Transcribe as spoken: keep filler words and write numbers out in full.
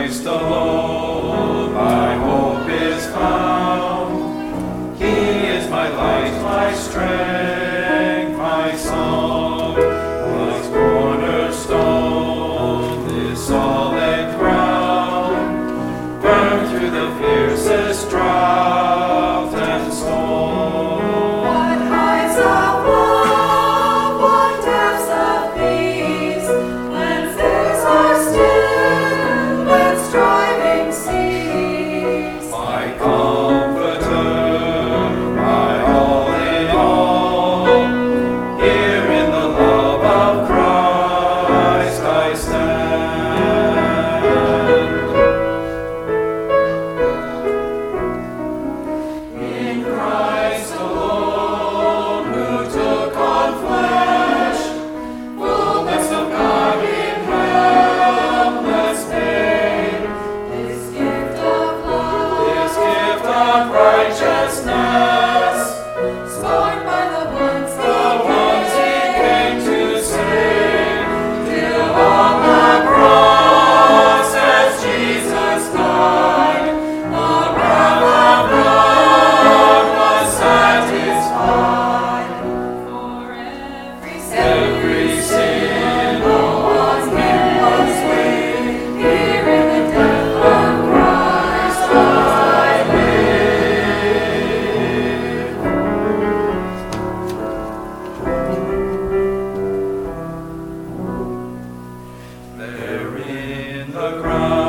Christ alone my hope is found. He is my light, my strength, my song, my cornerstone, this solid ground, burned through the fiercest drought and storm. What heights of love, what depths of peace, when fears are still, when striving cease. My comforter, my all in all, here in the love of Christ I stand. In Christ alone, who took on flesh, fullness of God in helpless pain, This gift of love, this gift of righteousness, scorned by the ones the ones he came to save, till on the cross as Jesus died, the wrath of God was satisfied. for every sin. Every sin On him was laid, here in the death of Christ I there in the ground.